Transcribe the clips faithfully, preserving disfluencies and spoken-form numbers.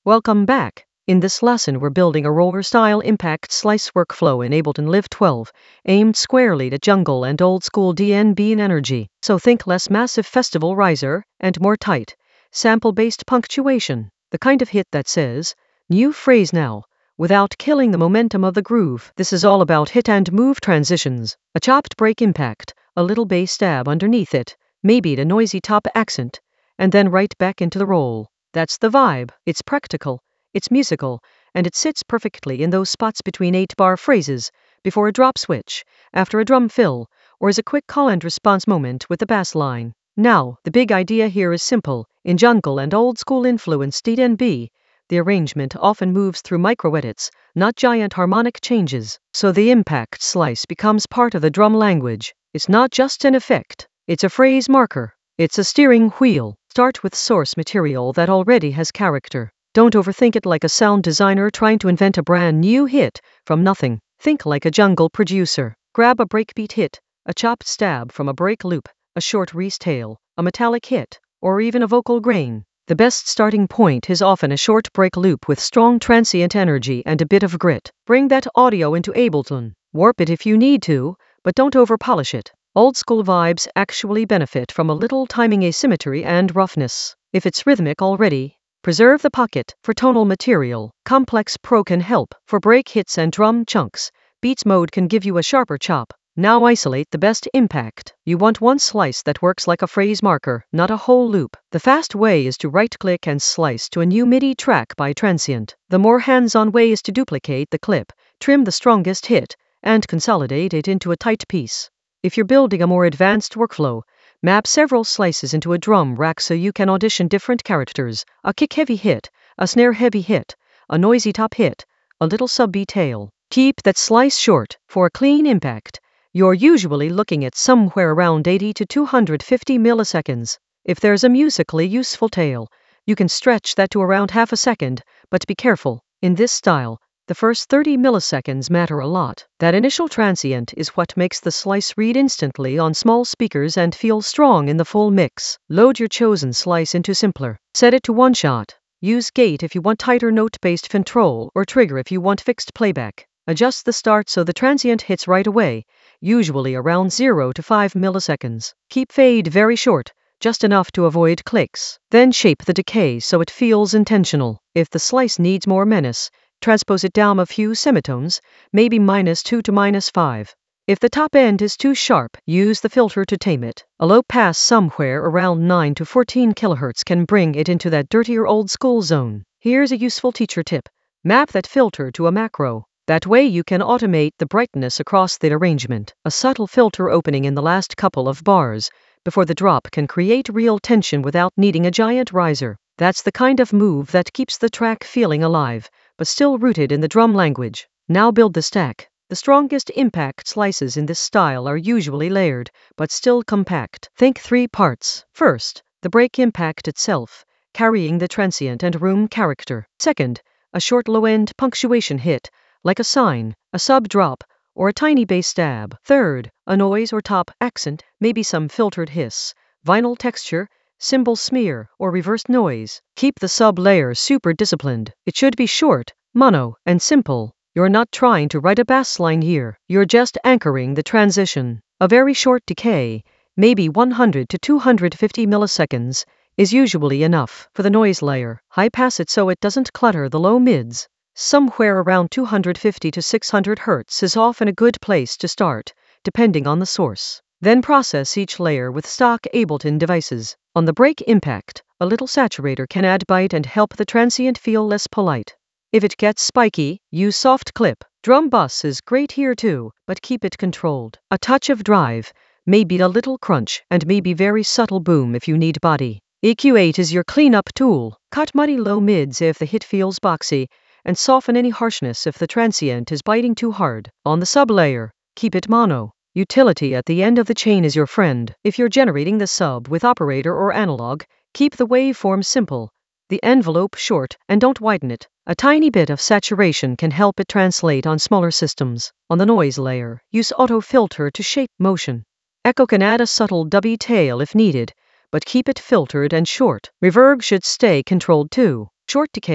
Welcome back. In this lesson, we're building a roller-style impact slice workflow in Ableton Live twelve, aimed squarely at jungle and old-school D N B and energy. So think less massive festival riser and more tight, sample-based punctuation, the kind of hit that says, new phrase now, without killing the momentum of the groove. This is all about hit and move transitions, a chopped break impact, a little bass stab underneath it, maybe the noisy top accent, and then right back into the roll. That's the vibe. It's practical, it's musical, and it sits perfectly in those spots between eight-bar phrases, before a drop switch, after a drum fill, or as a quick call and response moment with the bass line. Now, the big idea here is simple. In jungle and old-school influenced D N B, the arrangement often moves through micro-edits, not giant harmonic changes. So the impact slice becomes part of the drum language. It's not just an effect, it's a phrase marker. It's a steering wheel. Start with source material that already has character. Don't overthink it like a sound designer trying to invent a brand new hit from nothing. Think like a jungle producer. Grab a breakbeat hit, a chopped stab from a break loop, a short Reese tail, a metallic hit, or even a vocal grain. The best starting point is often a short break loop with strong transient energy and a bit of grit. Bring that audio into Ableton. Warp it if you need to, but don't over-polish it. Old-school vibes actually benefit from a little timing asymmetry and roughness. If it's rhythmic already, preserve the pocket. For tonal material, Complex Pro can help. For break hits and drum chunks, Beats Mode can give you a sharper chop. Now isolate the best impact. You want one slice that works like a phrase marker, not a whole loop. The fast way is to right-click and slice to a new MIDI track by transient. The more hands-on way is to duplicate the clip, trim the strongest hit, and consolidate it into a tight piece. If you're building a more advanced workflow, map several slices into a drum rack so you can audition different characters, a kick-heavy hit, a snare-heavy hit, a noisy top hit, a little sub-beat tail. Keep that slice short. For a clean impact, you're usually looking at somewhere around eighty to two hundred fifty milliseconds. If there's a musically useful tail, you can stretch that to around half a second, but be careful. In this style, the first thirty milliseconds matter a lot. That initial transient is what makes the slice read instantly on small speakers and feel strong in the full mix. Load your chosen slice into Simpler. Set it to one shot. Use Gate if you want tighter note-based control, or Trigger if you want fixed playback. Adjust the start so the transient hits right away, usually around zero to five milliseconds. Keep fade very short, just enough to avoid clicks. Then shape the decay so it feels intentional. If the slice needs more menace, transpose it down a few semitones, maybe minus two to minus five. If the top end is too sharp, use the filter to tame it. A low pass somewhere around nine to fourteen kilohertz can bring it into that dirtier old school zone. Here's a useful teacher tip. Map that filter to a macro. That way you can automate the brightness across the arrangement. A subtle filter opening in the last couple of bars before the drop can create real tension without needing a giant riser. That's the kind of move that keeps the track feeling alive, but still rooted in the drum language. Now build the stack. The strongest impact slices in this style are usually layered, but still compact. Think three parts. First, the break impact itself, carrying the transient and room character. Second, a short low-end punctuation hit, like a sign, a sub-drop, or a tiny bass stab. Third, a noise or top accent, maybe some filtered hiss, vinyl texture, cymbal smear, or reversed noise. Keep the sub-layer super disciplined. It should be short, mono, and simple. You're not trying to write a bass line here. You're just anchoring the transition. A very short decay, maybe one hundred to two hundred fifty milliseconds, is usually enough. For the noise layer, high pass it so it doesn't clutter the low mids. Somewhere around two hundred fifty to six hundred hertz is often a good place to start, depending on the source. Then process each layer with stock Ableton devices. On the break impact, a little saturator can add bite and help the transient feel less polite. If it gets spiky, use soft clip. Drum bus is great here too, but keep it controlled. A touch of drive, maybe a little crunch, and maybe very subtle boom if you need body. E Q eight is your cleanup tool. Cut muddy low mids if the hit feels boxy, and soften any harshness if the transient is biting too hard. On the sub-layer, keep it mono. Utility at the end of the chain is your friend. If you're generating the sub with operator or analog, keep the waveform simple, the envelope short, and don't widen it. A tiny bit of saturation can help it translate on smaller systems. On the noise layer, use auto filter to shape motion. Echo can add a subtle dubby tail if needed, but keep it filtered and short. Reverb should stay controlled too. Short decay,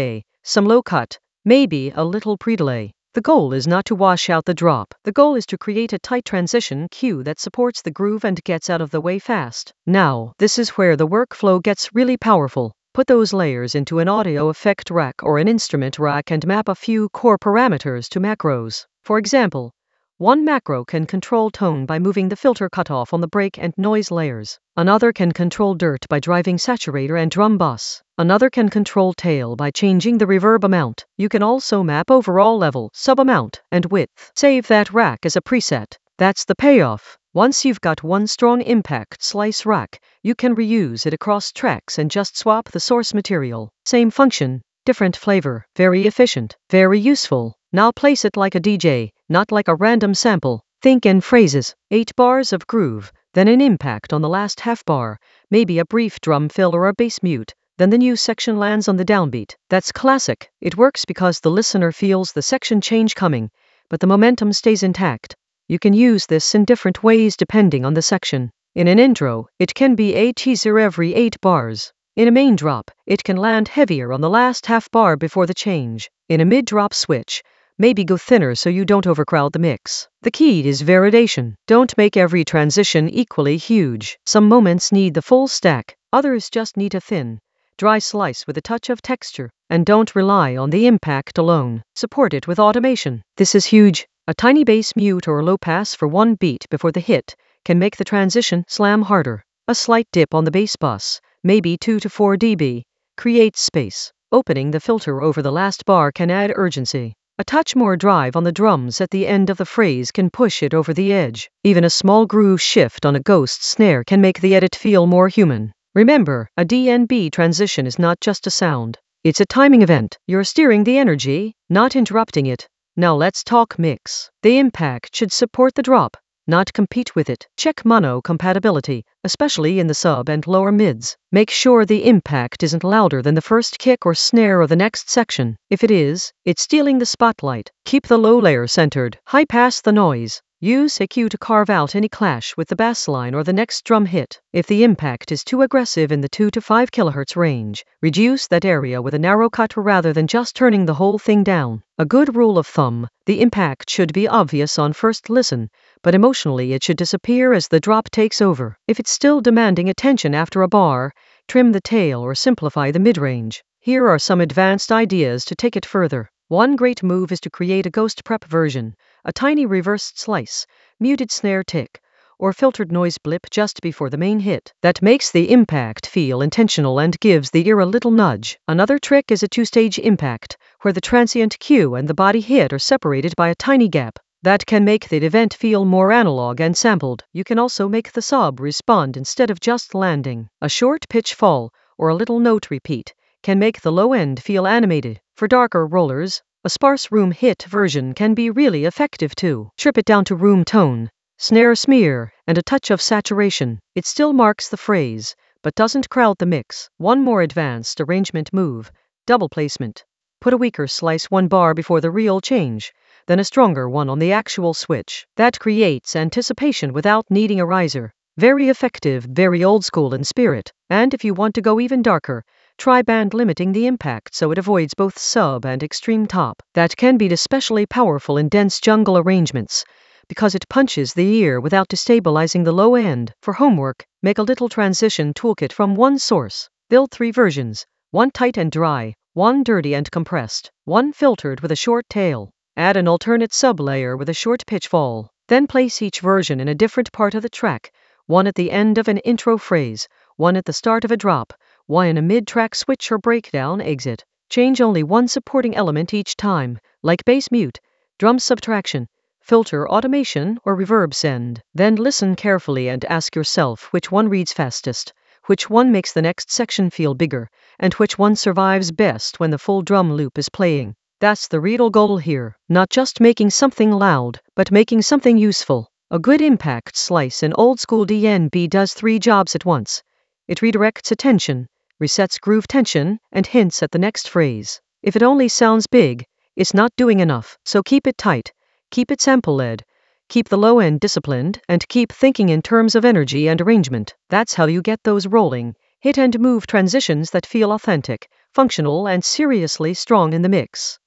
some low cut, maybe a little pre-delay. The goal is not to wash out the drop. The goal is to create a tight transition cue that supports the groove and gets out of the way fast. Now, this is where the workflow gets really powerful. Put those layers into an audio effect rack or an instrument rack and map a few core parameters to macros. For example, one macro can control tone by moving the filter cutoff on the break and noise layers. Another can control dirt by driving saturator and drum bus. Another can control tail by changing the reverb amount. You can also map overall level, sub amount, and width. Save that rack as a preset. That's the payoff. Once you've got one strong impact slice rack, you can reuse it across tracks and just swap the source material. Same function, different flavor. Very efficient, very useful. Now place it like a D J, not like a random sample. Think in phrases. Eight bars of groove, then an impact on the last half bar, maybe a brief drum fill or a bass mute, then the new section lands on the downbeat. That's classic. It works because the listener feels the section change coming, but the momentum stays intact. You can use this in different ways depending on the section. In an intro, it can be a teaser every eight bars. In a main drop, it can land heavier on the last half bar before the change. In a mid-drop switch, maybe go thinner so you don't overcrowd the mix. The key is variation. Don't make every transition equally huge. Some moments need the full stack, others just need a thin, dry slice with a touch of texture. And don't rely on the impact alone. Support it with automation. This is huge. A tiny bass mute or low pass for one beat before the hit can make the transition slam harder. A slight dip on the bass bus, maybe two to four decibels, creates space. Opening the filter over the last bar can add urgency. A touch more drive on the drums at the end of the phrase can push it over the edge. Even a small groove shift on a ghost snare can make the edit feel more human. Remember, a D N B transition is not just a sound. It's a timing event. You're steering the energy, not interrupting it. Now let's talk mix. The impact should support the drop, not compete with it. Check mono compatibility, especially in the sub and lower mids. Make sure the impact isn't louder than the first kick or snare or the next section. If it is, it's stealing the spotlight. Keep the low layer centered. High pass the noise. Use E Q to carve out any clash with the bass line or the next drum hit. If the impact is too aggressive in the two to five kilohertz range, reduce that area with a narrow cut rather than just turning the whole thing down. A good rule of thumb, the impact should be obvious on first listen, but emotionally it should disappear as the drop takes over. If it's still demanding attention after a bar, trim the tail or simplify the mid-range. Here are some advanced ideas to take it further. One great move is to create a ghost prep version, a tiny reversed slice, muted snare tick, or filtered noise blip just before the main hit. That makes the impact feel intentional and gives the ear a little nudge. Another trick is a two-stage impact, where the transient cue and the body hit are separated by a tiny gap. That can make the event feel more analog and sampled. You can also make the sub respond instead of just landing. A short pitch fall, or a little note repeat, can make the low end feel animated. For darker rollers, a sparse room hit version can be really effective too. Strip it down to room tone, snare smear, and a touch of saturation. It still marks the phrase, but doesn't crowd the mix. One more advanced arrangement move, double placement. Put a weaker slice one bar before the real change, then a stronger one on the actual switch. That creates anticipation without needing a riser. Very effective, very old school in spirit. And if you want to go even darker, try band limiting the impact so it avoids both sub and extreme top. That can be especially powerful in dense jungle arrangements, because it punches the ear without destabilizing the low end. For homework, make a little transition toolkit from one source. Build three versions, one tight and dry, one dirty and compressed, one filtered with a short tail. Add an alternate sub-layer with a short pitch fall. Then place each version in a different part of the track, one at the end of an intro phrase, one at the start of a drop, one in a mid-track switch or breakdown exit. Change only one supporting element each time, like bass mute, drum subtraction, filter automation, or reverb send. Then listen carefully and ask yourself which one reads fastest, which one makes the next section feel bigger, and which one survives best when the full drum loop is playing. That's the real goal here, not just making something loud, but making something useful. A good impact slice in old school D N B does three jobs at once. It redirects attention, resets groove tension, and hints at the next phrase. If it only sounds big, it's not doing enough. So keep it tight, keep it sample-led, keep the low end disciplined, and keep thinking in terms of energy and arrangement. That's how you get those rolling, hit and move transitions that feel authentic, functional and seriously strong in the mix.